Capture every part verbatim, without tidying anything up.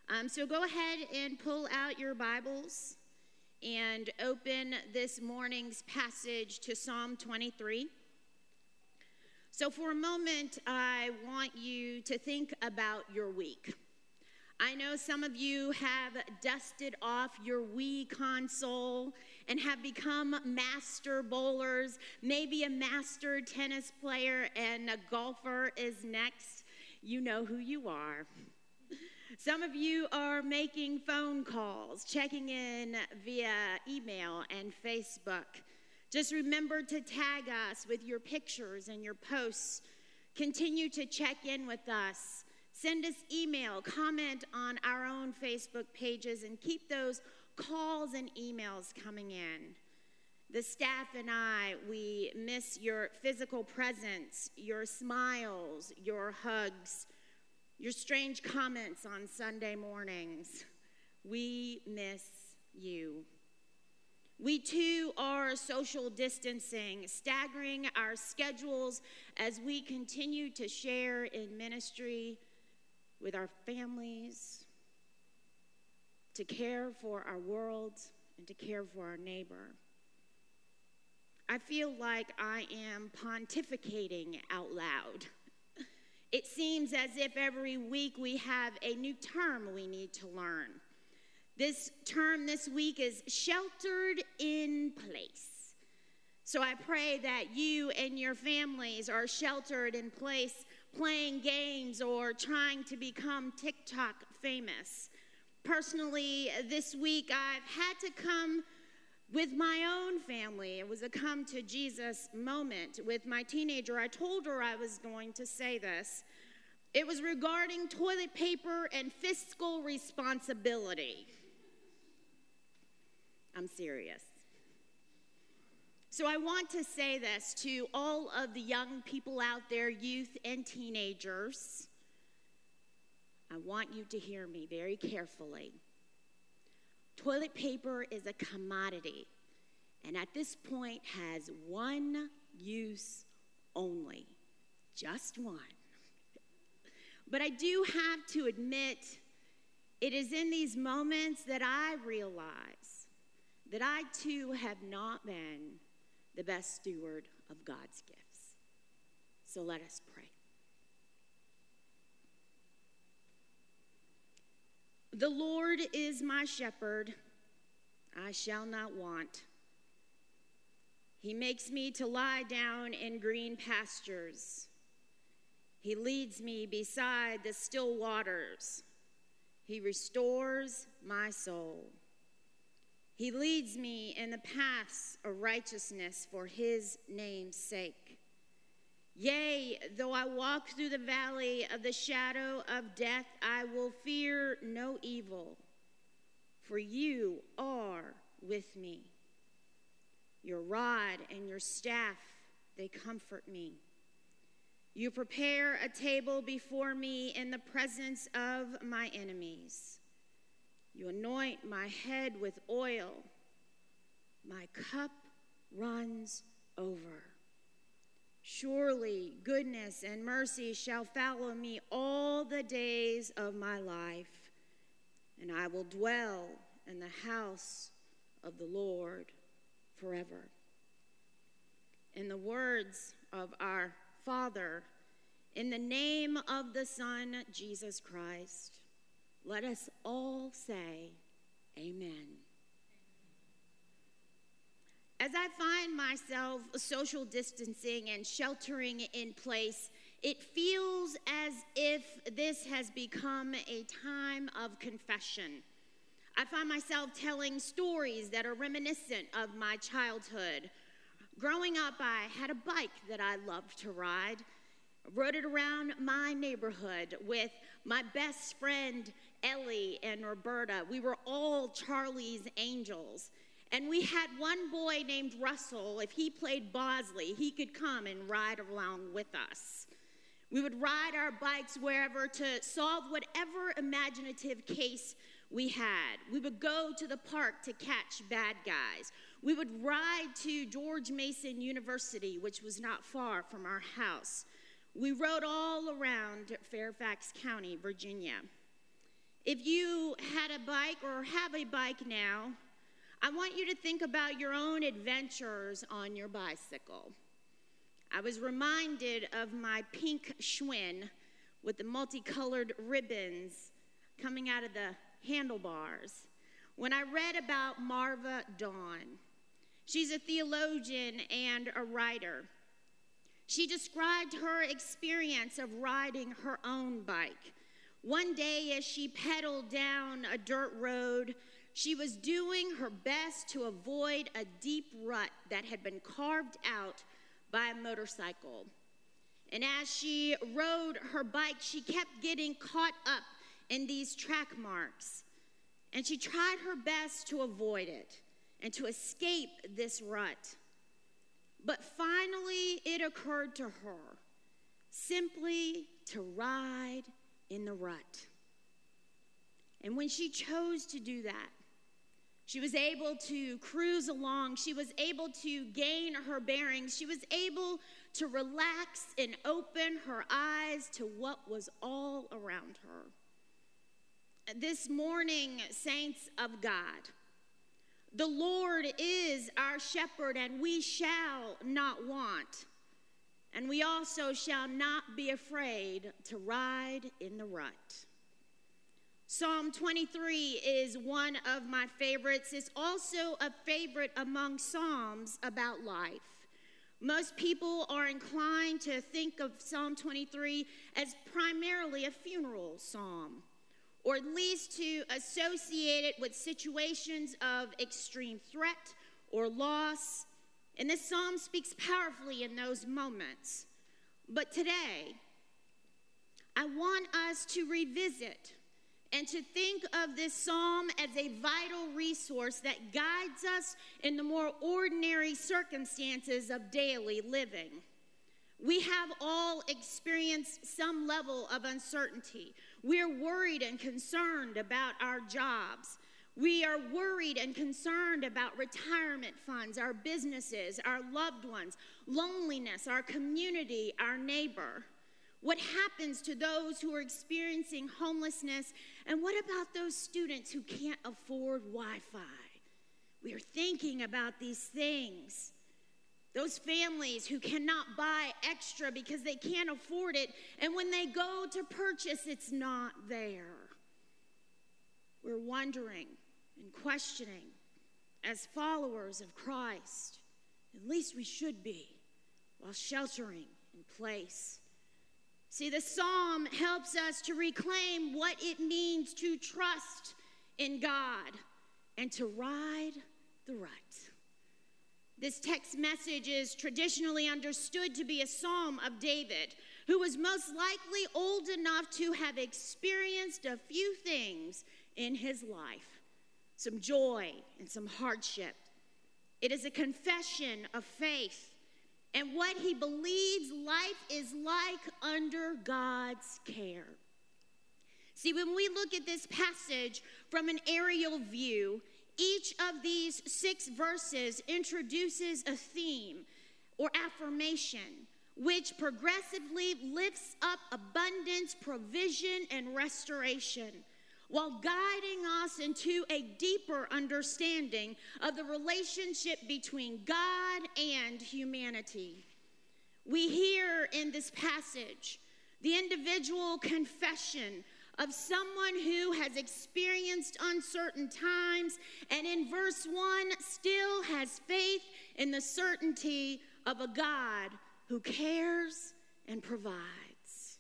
Um, so go ahead and pull out your Bibles and open this morning's passage to Psalm twenty-three. So for a moment, I want you to think about your week. I know some of you have dusted off your Wii console and have become master bowlers. Maybe a master tennis player and a golfer is next. You know who you are. Some of you are making phone calls, checking in via email and Facebook. Just remember to tag us with your pictures and your posts. Continue to check in with us. Send us email, comment on our own Facebook pages, and keep those calls and emails coming in. The staff and I, we miss your physical presence, your smiles, your hugs, your strange comments on Sunday mornings. We miss you. We too are social distancing, staggering our schedules as we continue to share in ministry with our families, to care for our world, and to care for our neighbor. I feel like I am pontificating out loud. It seems as if every week we have a new term we need to learn. This term this week is sheltered in place. So I pray that you and your families are sheltered in place, playing games or trying to become TikTok famous. Personally, this week I've had to come with my own family. It was a come to Jesus moment with my teenager. I told her I was going to say this. It was regarding toilet paper and fiscal responsibility. I'm serious. So I want to say this to all of the young people out there, youth and teenagers. I want you to hear me very carefully. Toilet paper is a commodity, and at this point has one use only, just one. But I do have to admit, it is in these moments that I realize that I too have not been the best steward of God's gifts. So let us pray. The Lord is my shepherd, I shall not want. He makes me to lie down in green pastures. He leads me beside the still waters. He restores my soul. He leads me in the paths of righteousness for his name's sake. Yea, though I walk through the valley of the shadow of death, I will fear no evil, for you are with me. Your rod and your staff, they comfort me. You prepare a table before me in the presence of my enemies. You anoint my head with oil. My cup runs over. Surely goodness and mercy shall follow me all the days of my life, and I will dwell in the house of the Lord forever. In the words of our Father, in the name of the Son, Jesus Christ, let us all say, Amen. As I find myself social distancing and sheltering in place, it feels as if this has become a time of confession. I find myself telling stories that are reminiscent of my childhood. Growing up, I had a bike that I loved to ride. I rode it around my neighborhood with my best friend, Ellie and Roberta. We were all Charlie's Angels. And we had one boy named Russell. If he played Bosley, he could come and ride along with us. We would ride our bikes wherever to solve whatever imaginative case we had. We would go to the park to catch bad guys. We would ride to George Mason University, which was not far from our house. We rode all around Fairfax County, Virginia. If you had a bike or have a bike now, I want you to think about your own adventures on your bicycle. I was reminded of my pink Schwinn with the multicolored ribbons coming out of the handlebars when I read about Marva Dawn. She's a theologian and a writer. She described her experience of riding her own bike. One day, as she pedaled down a dirt road, she was doing her best to avoid a deep rut that had been carved out by a motorcycle. And as she rode her bike, she kept getting caught up in these track marks. And she tried her best to avoid it and to escape this rut. But finally, it occurred to her simply to ride in the rut. And when she chose to do that, she was able to cruise along. She was able to gain her bearings. She was able to relax and open her eyes to what was all around her. This morning, saints of God, the Lord is our shepherd, and we shall not want. And we also shall not be afraid to ride in the rut. Psalm twenty-three is one of my favorites. It's also a favorite among psalms about life. Most people are inclined to think of Psalm twenty-three as primarily a funeral psalm, or at least to associate it with situations of extreme threat or loss. And this psalm speaks powerfully in those moments. But today, I want us to revisit and to think of this psalm as a vital resource that guides us in the more ordinary circumstances of daily living. We have all experienced some level of uncertainty. We're worried and concerned about our jobs. We are worried and concerned about retirement funds, our businesses, our loved ones, loneliness, our community, our neighbor. What happens to those who are experiencing homelessness? And what about those students who can't afford Wi-Fi? We are thinking about these things. Those families who cannot buy extra because they can't afford it, and when they go to purchase, it's not there. We're wondering and questioning as followers of Christ, at least we should be, while sheltering in place. See, the psalm helps us to reclaim what it means to trust in God and to ride the rut. This text message is traditionally understood to be a psalm of David, who was most likely old enough to have experienced a few things in his life, some joy and some hardship. It is a confession of faith and what he believes life is like under God's care. See, when we look at this passage from an aerial view, each of these six verses introduces a theme or affirmation which progressively lifts up abundance, provision, and restoration, while guiding us into a deeper understanding of the relationship between God and humanity. We hear in this passage the individual confession of someone who has experienced uncertain times, and in verse one still has faith in the certainty of a God who cares and provides,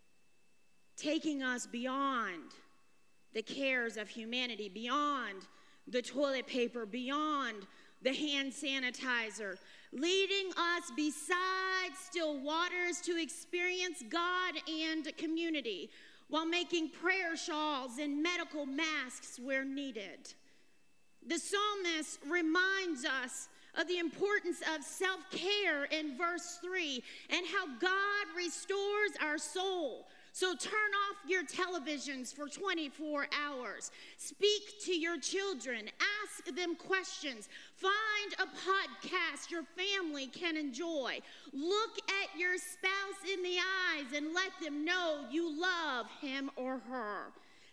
taking us beyond the cares of humanity, beyond the toilet paper, beyond the hand sanitizer, leading us beside still waters to experience God and community, while making prayer shawls and medical masks where needed. The psalmist reminds us of the importance of self-care in verse three and how God restores our soul. So turn off your televisions for twenty-four hours. Speak to your children. Ask them questions. Find a podcast your family can enjoy. Look at your spouse in the eyes and let them know you love him or her.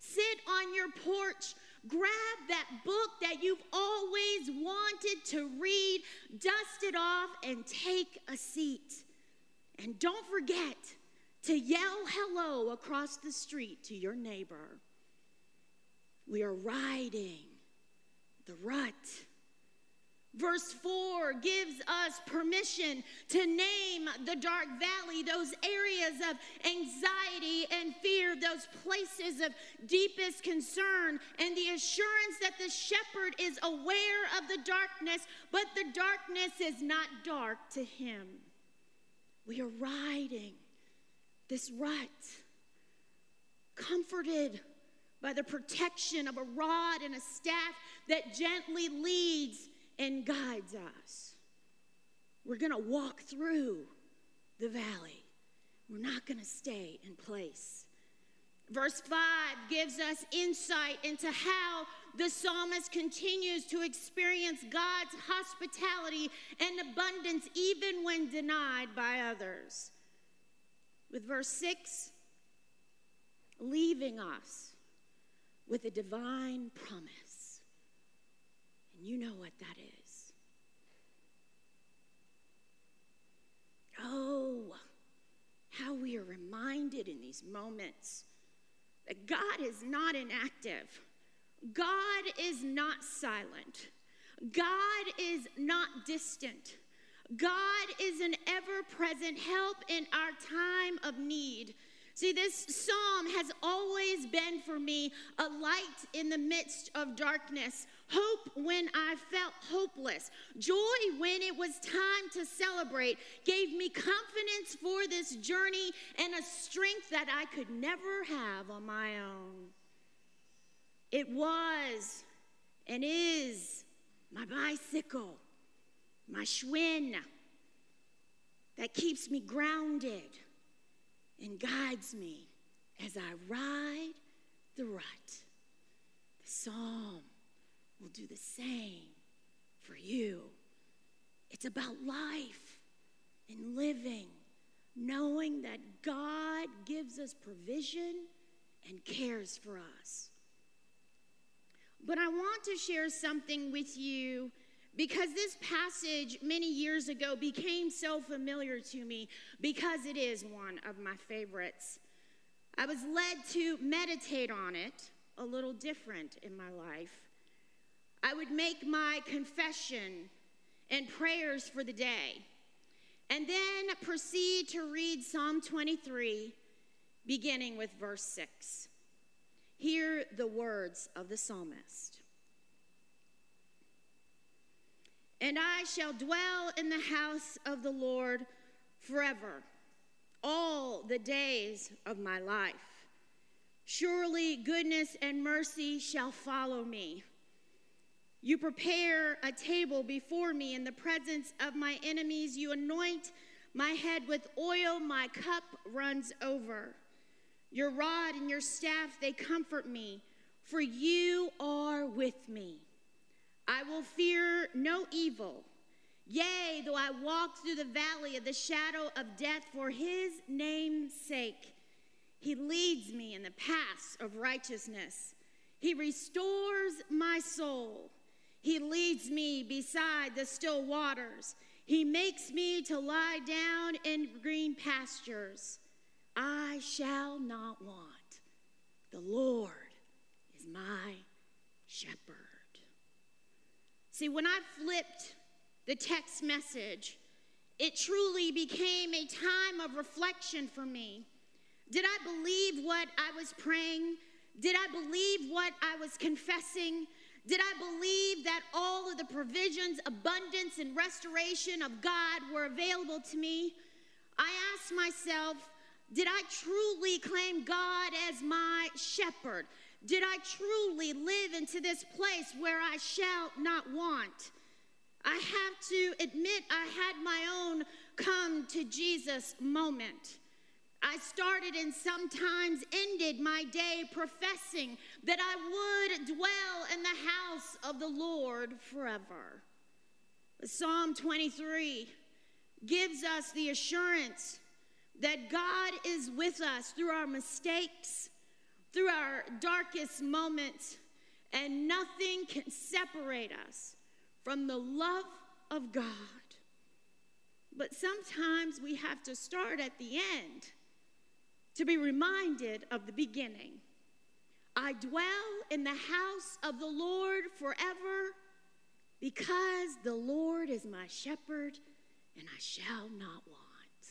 Sit on your porch. Grab that book that you've always wanted to read, dust it off, and take a seat. And don't forget to yell hello across the street to your neighbor. We are riding the rut. Verse four gives us permission to name the dark valley, those areas of anxiety and fear, those places of deepest concern, and the assurance that the shepherd is aware of the darkness, but the darkness is not dark to him. We are riding this rut, comforted by the protection of a rod and a staff that gently leads and guides us. We're going to walk through the valley. We're not going to stay in place. Verse five gives us insight into how the psalmist continues to experience God's hospitality and abundance even when denied by others. With verse six, leaving us with a divine promise. And you know what that is. Oh, how we are reminded in these moments that God is not inactive. God is not silent. God is not distant. God is an ever-present help in our time of need. See, this psalm has always been for me a light in the midst of darkness, hope when I felt hopeless, joy when it was time to celebrate, gave me confidence for this journey and a strength that I could never have on my own. It was and is my bicycle, my Schwinn, that keeps me grounded and guides me as I ride the rut. The psalm will do the same for you. It's about life and living, knowing that God gives us provision and cares for us. But I want to share something with you because this passage many years ago became so familiar to me because it is one of my favorites. I was led to meditate on it a little different in my life. I would make my confession and prayers for the day and then proceed to read Psalm twenty-three, beginning with verse six. Hear the words of the psalmist. And I shall dwell in the house of the Lord forever, all the days of my life. Surely goodness and mercy shall follow me. You prepare a table before me in the presence of my enemies. You anoint my head with oil, my cup runs over. Your rod and your staff, they comfort me, for you are with me. I will fear no evil. Yea, though I walk through the valley of the shadow of death, for his name's sake, he leads me in the paths of righteousness. He restores my soul. He leads me beside the still waters. He makes me to lie down in green pastures. I shall not want. The Lord is my shepherd. See, when I flipped the text message, it truly became a time of reflection for me. Did I believe what I was praying? Did I believe what I was confessing? Did I believe that all of the provisions, abundance, and restoration of God were available to me? I asked myself, did I truly claim God as my shepherd? Did I truly live into this place where I shall not want? I have to admit I had my own come to Jesus moment. I started and sometimes ended my day professing that I would dwell in the house of the Lord forever. Psalm twenty-three gives us the assurance that God is with us through our mistakes, through our darkest moments, and nothing can separate us from the love of God. But sometimes we have to start at the end to be reminded of the beginning. I dwell in the house of the Lord forever, because the Lord is my shepherd, and I shall not want.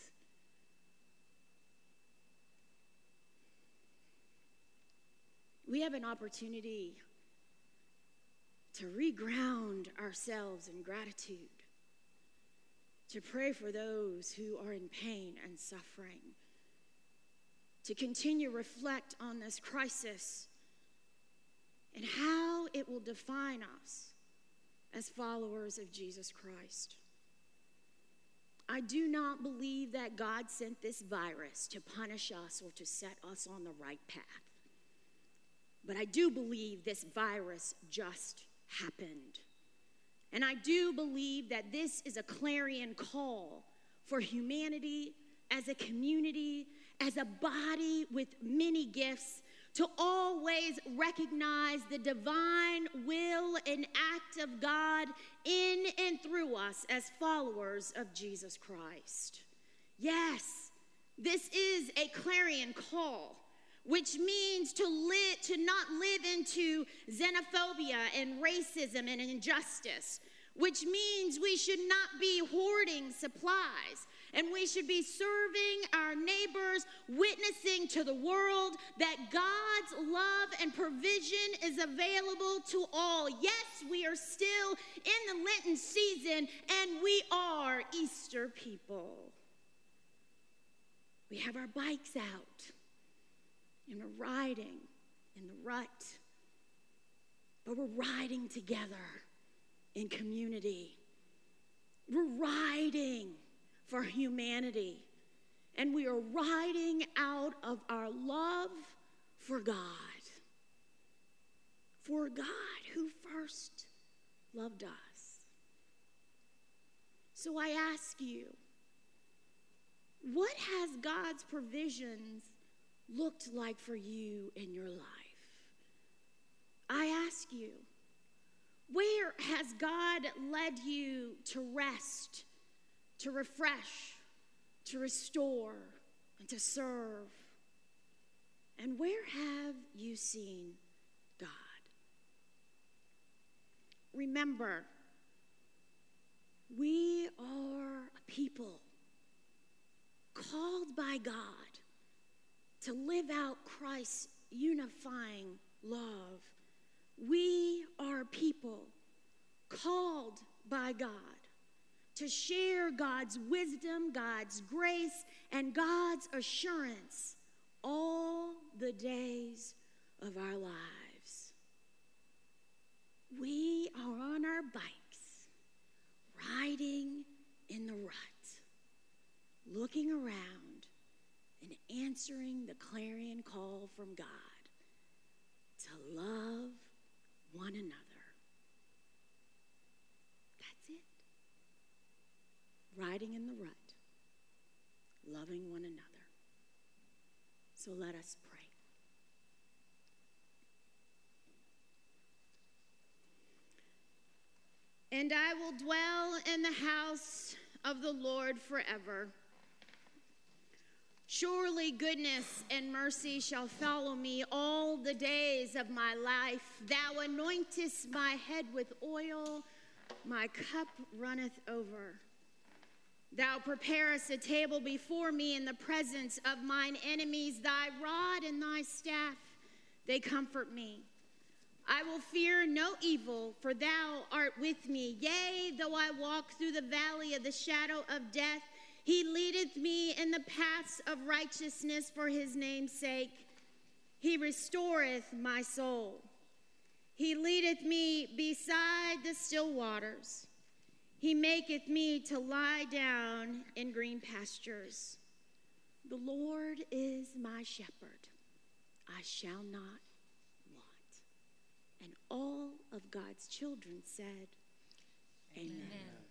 We have an opportunity to reground ourselves in gratitude, to pray for those who are in pain and suffering, to continue to reflect on this crisis and how it will define us as followers of Jesus Christ. I do not believe that God sent this virus to punish us or to set us on the right path. But I do believe this virus just happened. And I do believe that this is a clarion call for humanity as a community, as a body with many gifts, to always recognize the divine will and act of God in and through us as followers of Jesus Christ. Yes, this is a clarion call, which means to live, to not live into xenophobia and racism and injustice, which means we should not be hoarding supplies, and we should be serving our neighbors, witnessing to the world that God's love and provision is available to all. Yes, we are still in the Lenten season, and we are Easter people. We have our bikes out, and we're riding in the rut, but we're riding together in community. We're riding for humanity, and we are riding out of our love for God, for God who first loved us. So I ask you, what has God's provisions looked like for you in your life? I ask you, where has God led you to rest, to refresh, to restore, and to serve? And where have you seen God? Remember, we are a people called by God to live out Christ's unifying love. We are people called by God to share God's wisdom, God's grace, and God's assurance all the days of our lives. We are on our bikes, riding in the rut, looking around and answering the clarion call from God to love one another. That's it. Riding in the rut, loving one another. So let us pray. And I will dwell in the house of the Lord forever. Surely goodness and mercy shall follow me all the days of my life. Thou anointest my head with oil, my cup runneth over. Thou preparest a table before me in the presence of mine enemies. Thy rod and thy staff, they comfort me. I will fear no evil, for thou art with me. Yea, though I walk through the valley of the shadow of death, he leadeth me in the paths of righteousness for his name's sake. He restoreth my soul. He leadeth me beside the still waters. He maketh me to lie down in green pastures. The Lord is my shepherd. I shall not want. And all of God's children said, Amen. Amen.